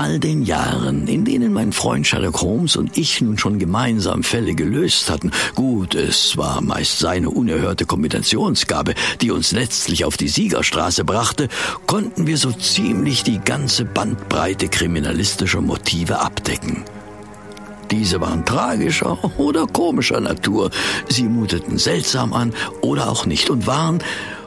all den Jahren, in denen mein Freund Sherlock Holmes und ich nun schon gemeinsam Fälle gelöst hatten, gut, es war meist seine unerhörte Kombinationsgabe, die uns letztlich auf die Siegerstraße brachte, konnten wir so ziemlich die ganze Bandbreite kriminalistischer Motive abdecken. Diese waren tragischer oder komischer Natur, sie muteten seltsam an oder auch nicht und waren,